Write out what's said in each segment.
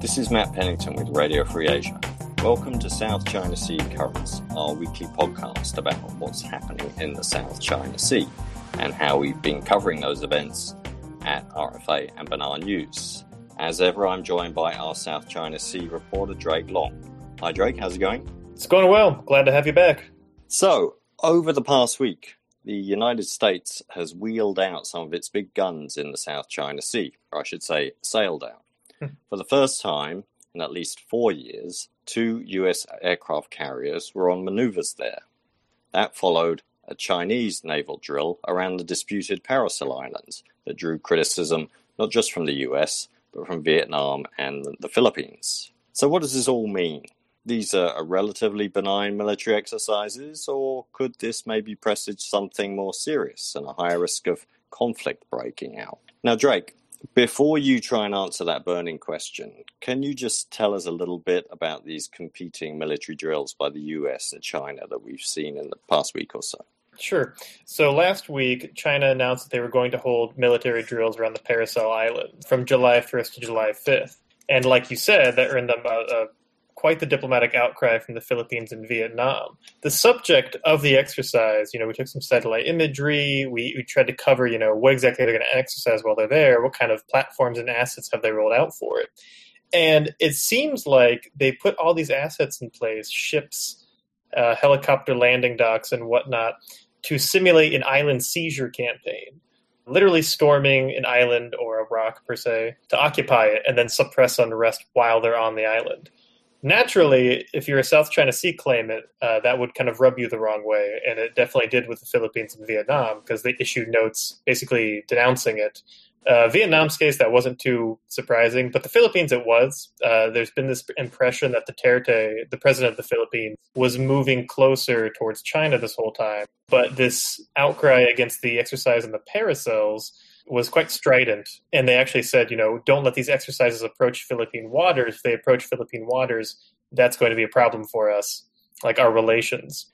This is Matt Pennington with Radio Free Asia. Welcome to South China Sea Currents, our weekly podcast about what's happening in the South China Sea and how we've been covering those events at RFA and Benar News. As ever, I'm joined by our South China Sea reporter, Drake Long. Hi, Drake. How's it going? It's going well. Glad to have you back. So, over the past week, the United States has wheeled out some of its big guns in the South China Sea, or I should say, sailed out. For the first time in at least 4 years, 2 US aircraft carriers were on maneuvers there. That followed a Chinese naval drill around the disputed Paracel Islands that drew criticism not just from the US, but from Vietnam and the Philippines. So what does this all mean? These are relatively benign military exercises, or could this maybe presage something more serious and a higher risk of conflict breaking out? Now, Drake, before you try and answer that burning question, can you just tell us a little bit about these competing military drills by the US and China that we've seen in the past week or so? Sure. So last week, China announced that they were going to hold military drills around the Paracel Islands from July 1st to July 5th. And like you said, that earned them quite the diplomatic outcry from the Philippines and Vietnam. The subject of the exercise, we took some satellite imagery. We tried to cover, what exactly they're going to exercise while they're there. What kind of platforms and assets have they rolled out for it? And it seems like they put all these assets in place, ships, helicopter landing docks and whatnot, to simulate an island seizure campaign. Literally storming an island or a rock, per se, to occupy it and then suppress unrest while they're on the island. Naturally, if you're a South China Sea claimant, that would kind of rub you the wrong way, and it definitely did with the Philippines and Vietnam, because they issued notes basically denouncing it. Vietnam's case, that wasn't too surprising, but the Philippines, it was. There's been this impression that Duterte, the president of the Philippines, was moving closer towards China this whole time, but this outcry against the exercise in the Paracels was quite strident, and they actually said, don't let these exercises approach Philippine waters. If they approach Philippine waters, that's going to be a problem for us, like our relations.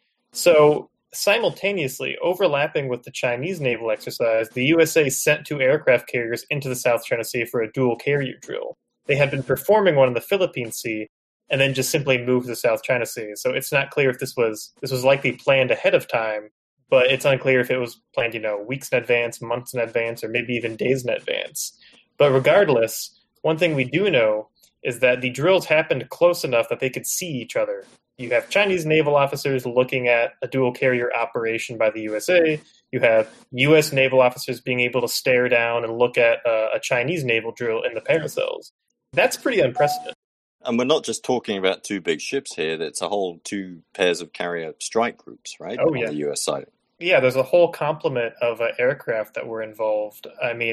So simultaneously, overlapping with the Chinese naval exercise, the USA sent 2 aircraft carriers into the South China Sea for a dual carrier drill. They had been performing one in the Philippine Sea, and then just simply moved to the South China Sea. So it's not clear if this was likely planned ahead of time, but it's unclear if it was planned, weeks in advance, months in advance, or maybe even days in advance. But regardless, one thing we do know is that the drills happened close enough that they could see each other. You have Chinese naval officers looking at a dual carrier operation by the USA. You have U.S. naval officers being able to stare down and look at a Chinese naval drill in the Paracels. That's pretty unprecedented. And we're not just talking about 2 big ships here. It's a whole 2 pairs of carrier strike groups, right? Oh, yeah. On the U.S. side. Yeah, there's a whole complement of aircraft that were involved. I mean,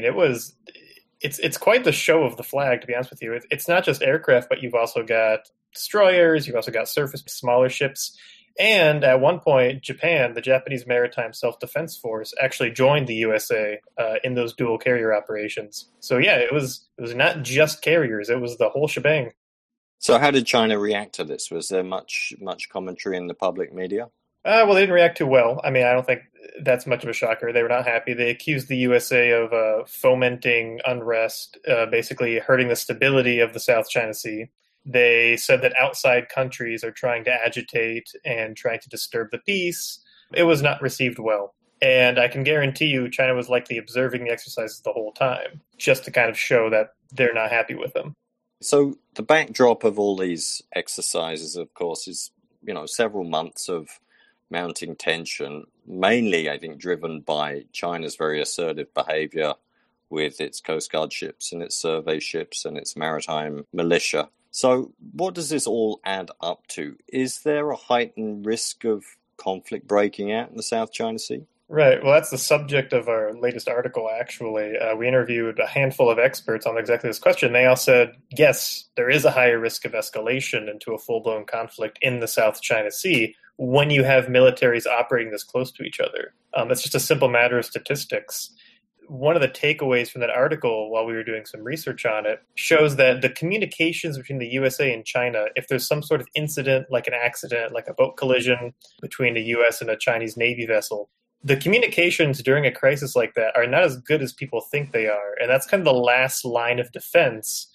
it's quite the show of the flag, to be honest with you. It's not just aircraft, but you've also got destroyers, you've also got surface smaller ships. And at one point, Japan, the Japanese Maritime Self-Defense Force, actually joined the USA in those dual carrier operations. So yeah, it was not just carriers, it was the whole shebang. So how did China react to this? Was there much commentary in the public media? Well, they didn't react too well. I mean, I don't think that's much of a shocker. They were not happy. They accused the USA of fomenting unrest, basically hurting the stability of the South China Sea. They said that outside countries are trying to agitate and trying to disturb the peace. It was not received well. And I can guarantee you China was likely observing the exercises the whole time, just to kind of show that they're not happy with them. So the backdrop of all these exercises, of course, is, several months of mounting tension, mainly, I think, driven by China's very assertive behavior with its Coast Guard ships and its survey ships and its maritime militia. So what does this all add up to? Is there a heightened risk of conflict breaking out in the South China Sea? Right. Well, that's the subject of our latest article, actually. We interviewed a handful of experts on exactly this question. They all said, yes, there is a higher risk of escalation into a full-blown conflict in the South China Sea when you have militaries operating this close to each other. It's just a simple matter of statistics. One of the takeaways from that article, while we were doing some research on it, shows that the communications between the USA and China, if there's some sort of incident, like an accident, like a boat collision between a US and a Chinese Navy vessel, the communications during a crisis like that are not as good as people think they are. And that's kind of the last line of defense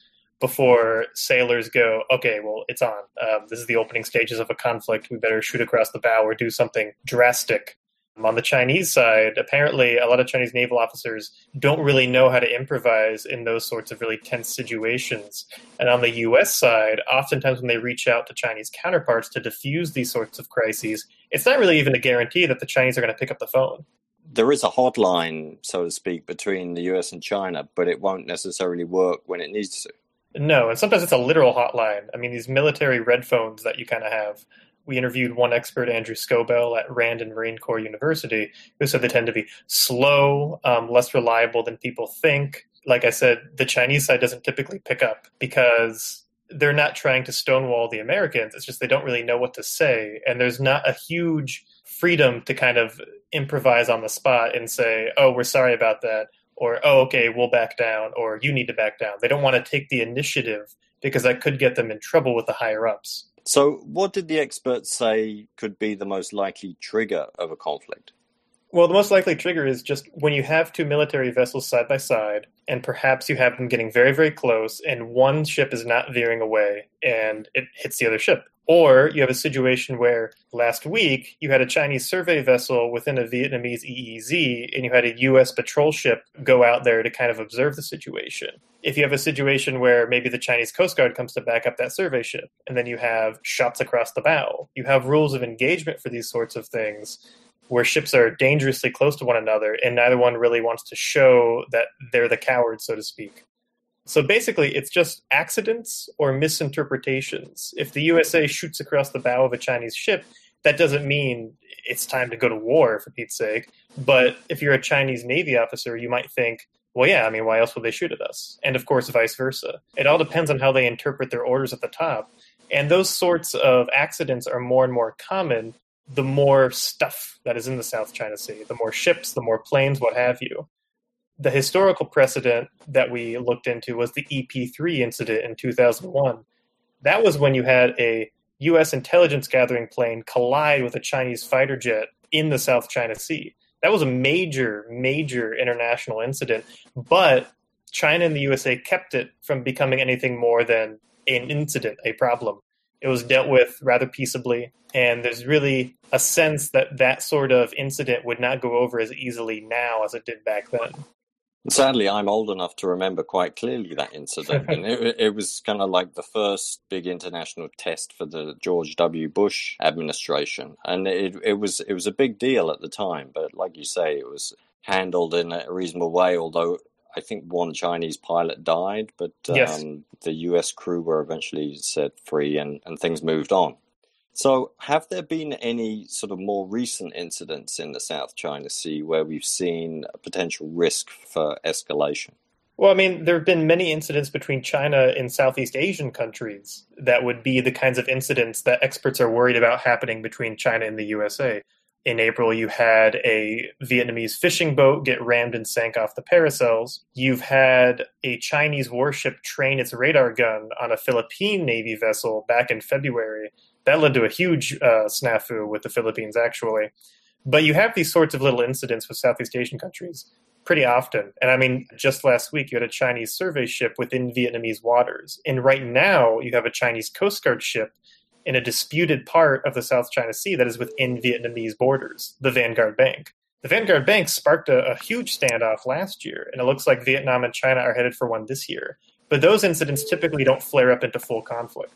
before sailors go, okay, well, it's on. This is the opening stages of a conflict. We better shoot across the bow or do something drastic. On the Chinese side, apparently a lot of Chinese naval officers don't really know how to improvise in those sorts of really tense situations. And on the U.S. side, oftentimes when they reach out to Chinese counterparts to diffuse these sorts of crises, it's not really even a guarantee that the Chinese are going to pick up the phone. There is a hotline, so to speak, between the US and China, but it won't necessarily work when it needs to. No, and sometimes it's a literal hotline. I mean, these military red phones that you kind of have. We interviewed one expert, Andrew Scobell, at Rand and Marine Corps University, who said they tend to be slow, less reliable than people think. Like I said, the Chinese side doesn't typically pick up because they're not trying to stonewall the Americans. It's just they don't really know what to say. And there's not a huge freedom to kind of improvise on the spot and say, oh, we're sorry about that. Or, oh, okay, we'll back down. Or you need to back down. They don't want to take the initiative because that could get them in trouble with the higher-ups. So what did the experts say could be the most likely trigger of a conflict? Well, the most likely trigger is just when you have two military vessels side by side, and perhaps you have them getting very, very close, and one ship is not veering away, and it hits the other ship. Or you have a situation where last week you had a Chinese survey vessel within a Vietnamese EEZ, and you had a U.S. patrol ship go out there to kind of observe the situation. If you have a situation where maybe the Chinese Coast Guard comes to back up that survey ship, and then you have shots across the bow, you have rules of engagement for these sorts of things where ships are dangerously close to one another, and neither one really wants to show that they're the cowards, so to speak. So basically, it's just accidents or misinterpretations. If the USA shoots across the bow of a Chinese ship, that doesn't mean it's time to go to war, for Pete's sake. But if you're a Chinese Navy officer, you might think, well, yeah, I mean, why else would they shoot at us? And of course, vice versa. It all depends on how they interpret their orders at the top. And those sorts of accidents are more and more common the more stuff that is in the South China Sea, the more ships, the more planes, what have you. The historical precedent that we looked into was the EP3 incident in 2001. That was when you had a U.S. intelligence gathering plane collide with a Chinese fighter jet in the South China Sea. That was a major, major international incident, but China and the USA kept it from becoming anything more than an incident, a problem. It was dealt with rather peaceably, and there's really a sense that that sort of incident would not go over as easily now as it did back then. Sadly, I'm old enough to remember quite clearly that incident. And it was kind of like the first big international test for the George W. Bush administration. And it was a big deal at the time. But like you say, it was handled in a reasonable way, although I think one Chinese pilot died. But Yes. The US crew were eventually set free and things moved on. So have there been any sort of more recent incidents in the South China Sea where we've seen a potential risk for escalation? Well, I mean, there have been many incidents between China and Southeast Asian countries that would be the kinds of incidents that experts are worried about happening between China and the USA. In April, you had a Vietnamese fishing boat get rammed and sank off the Paracels. You've had a Chinese warship train its radar gun on a Philippine Navy vessel back in February. That led to a huge snafu with the Philippines, actually. But you have these sorts of little incidents with Southeast Asian countries pretty often. And I mean, just last week, you had a Chinese survey ship within Vietnamese waters. And right now, you have a Chinese Coast Guard ship in a disputed part of the South China Sea that is within Vietnamese borders, the Vanguard Bank. The Vanguard Bank sparked a huge standoff last year, and it looks like Vietnam and China are headed for one this year. But those incidents typically don't flare up into full conflict.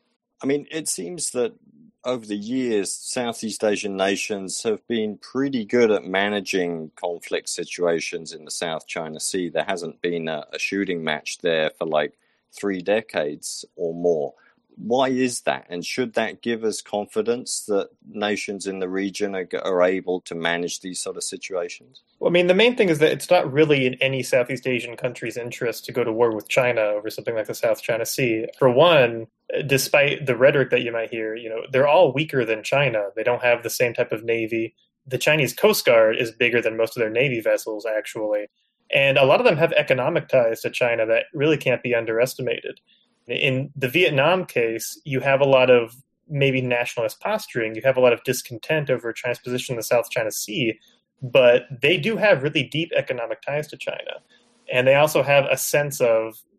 I mean, it seems that over the years, Southeast Asian nations have been pretty good at managing conflict situations in the South China Sea. There hasn't been a shooting match there for like 3 decades or more. Why is that? And should that give us confidence that nations in the region are able to manage these sort of situations? Well, I mean, the main thing is that it's not really in any Southeast Asian country's interest to go to war with China over something like the South China Sea. For one, despite the rhetoric that you might hear, they're all weaker than China. They don't have the same type of navy. The Chinese Coast Guard is bigger than most of their navy vessels, actually. And a lot of them have economic ties to China that really can't be underestimated. In the Vietnam case, you have a lot of maybe nationalist posturing. You have a lot of discontent over China's position in the South China Sea, but they do have really deep economic ties to China. And they also have a sense of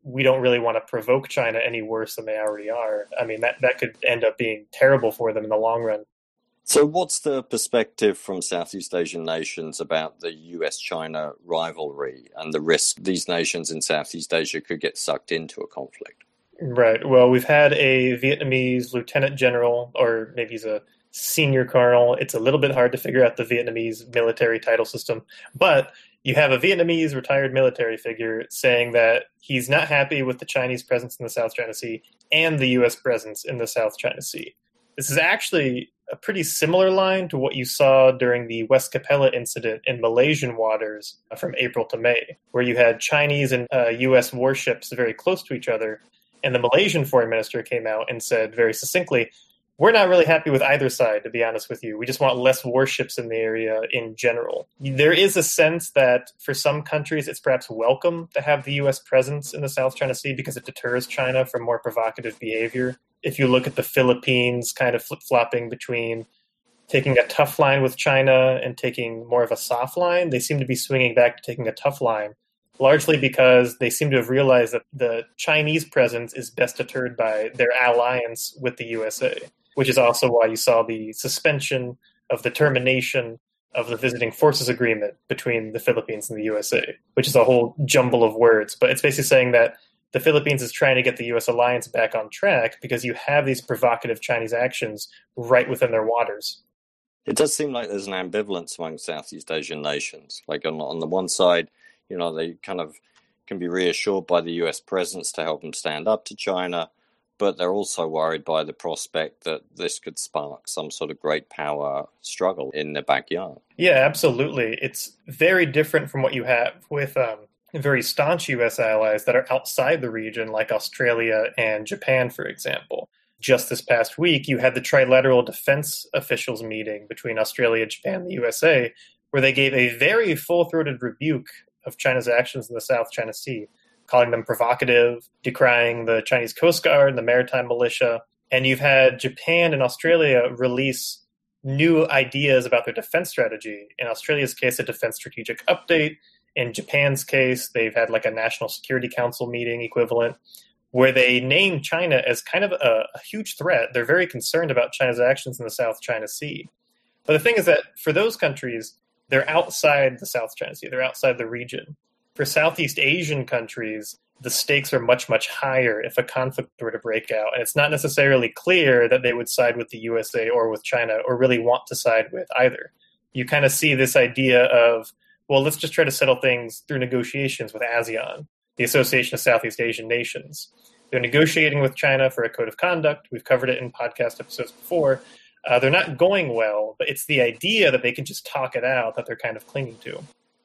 we don't really want to provoke China any worse than they already are. I mean, that could end up being terrible for them in the long run. So what's the perspective from Southeast Asian nations about the US-China rivalry and the risk these nations in Southeast Asia could get sucked into a conflict? Right. Well, we've had a Vietnamese lieutenant general, or maybe he's a senior colonel. It's a little bit hard to figure out the Vietnamese military title system, but you have a Vietnamese retired military figure saying that he's not happy with the Chinese presence in the South China Sea and the U.S. presence in the South China Sea. This is actually a pretty similar line to what you saw during the West Capella incident in Malaysian waters from April to May, where you had Chinese and U.S. warships very close to each other. And the Malaysian foreign minister came out and said very succinctly, we're not really happy with either side, to be honest with you. We just want less warships in the area in general. There is a sense that for some countries, it's perhaps welcome to have the U.S. presence in the South China Sea because it deters China from more provocative behavior. If you look at the Philippines kind of flip-flopping between taking a tough line with China and taking more of a soft line, they seem to be swinging back to taking a tough line, largely because they seem to have realized that the Chinese presence is best deterred by their alliance with the USA, which is also why you saw the suspension of the termination of the visiting forces agreement between the Philippines and the USA, which is a whole jumble of words. But it's basically saying that the Philippines is trying to get the U.S. alliance back on track because you have these provocative Chinese actions right within their waters. It does seem like there's an ambivalence among Southeast Asian nations. Like on the one side, you know, they kind of can be reassured by the U.S. presence to help them stand up to China, but they're also worried by the prospect that this could spark some sort of great power struggle in their backyard. Yeah, absolutely. It's very different from what you have with very staunch U.S. allies that are outside the region, like Australia and Japan, for example. Just this past week, you had the trilateral defense officials meeting between Australia, Japan, and the USA, where they gave a very full-throated rebuke of China's actions in the South China Sea, calling them provocative, decrying the Chinese Coast Guard and the maritime militia. And you've had Japan and Australia release new ideas about their defense strategy. In Australia's case, a defense strategic update. In Japan's case, they've had like a National Security Council meeting equivalent where they name China as kind of a huge threat. They're very concerned about China's actions in the South China Sea. But the thing is that for those countries, they're outside the South China Sea. They're outside the region. For Southeast Asian countries, the stakes are much, much higher if a conflict were to break out. And it's not necessarily clear that they would side with the USA or with China or really want to side with either. You kind of see this idea of, well, let's just try to settle things through negotiations with ASEAN, the Association of Southeast Asian Nations. They're negotiating with China for a code of conduct. We've covered it in podcast episodes before. They're not going well, but it's the idea that they can just talk it out that they're kind of clinging to.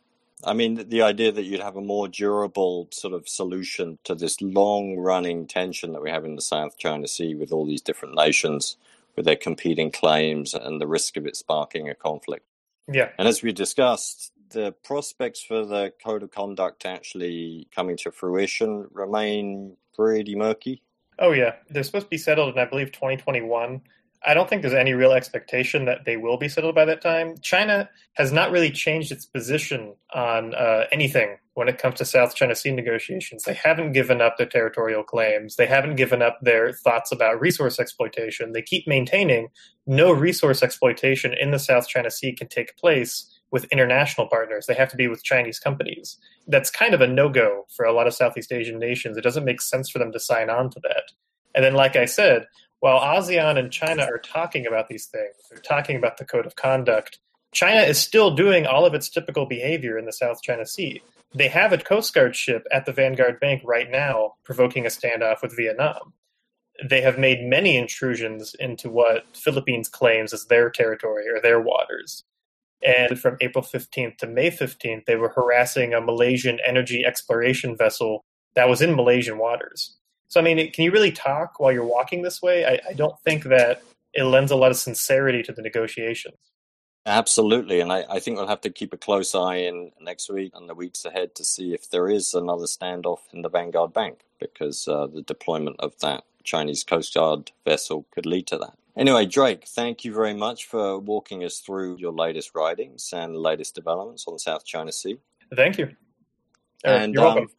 I mean, the idea that you'd have a more durable sort of solution to this long-running tension that we have in the South China Sea with all these different nations with their competing claims and the risk of it sparking a conflict. Yeah. And as we discussed, the prospects for the code of conduct actually coming to fruition remain pretty murky. Oh, yeah. They're supposed to be settled in, I believe, 2021. I don't think there's any real expectation that they will be settled by that time. China has not really changed its position on anything when it comes to South China Sea negotiations. They haven't given up their territorial claims. They haven't given up their thoughts about resource exploitation. They keep maintaining no resource exploitation in the South China Sea can take place with international partners. They have to be with Chinese companies. That's kind of a no-go for a lot of Southeast Asian nations. It doesn't make sense for them to sign on to that. And then, like I said, while ASEAN and China are talking about these things, they're talking about the code of conduct, China is still doing all of its typical behavior in the South China Sea. They have a Coast Guard ship at the Vanguard Bank right now provoking a standoff with Vietnam. They have made many intrusions into what Philippines claims as their territory or their waters. And from April 15th to May 15th, they were harassing a Malaysian energy exploration vessel that was in Malaysian waters. So, I mean, can you really talk while you're walking this way? I don't think that it lends a lot of sincerity to the negotiations. Absolutely. And I think we'll have to keep a close eye in next week and the weeks ahead to see if there is another standoff in the Vanguard Bank, because the deployment of that Chinese Coast Guard vessel could lead to that. Anyway, Drake, thank you very much for walking us through your latest writings and latest developments on the South China Sea. Thank you. And you're welcome.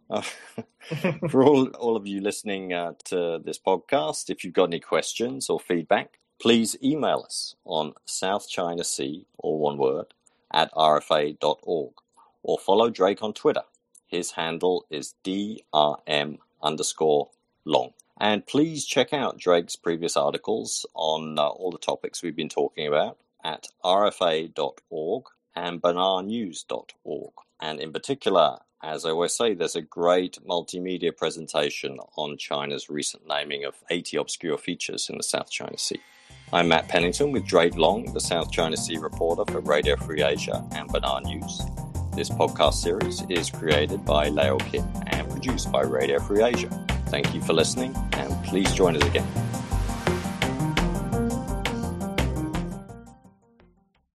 For all of you listening to this podcast, if you've got any questions or feedback, please email us on South China Sea, all one word, at rfa.org, or follow Drake on Twitter. His handle is DRM_long. And please check out Drake's previous articles on all the topics we've been talking about at rfa.org and banarnews.org. And in particular, as I always say, there's a great multimedia presentation on China's recent naming of 80 obscure features in the South China Sea. I'm Matt Pennington with Drake Long, the South China Sea reporter for Radio Free Asia and Banar News. This podcast series is created by Leo Kim and produced by Radio Free Asia. Thank you for listening, and please join us again.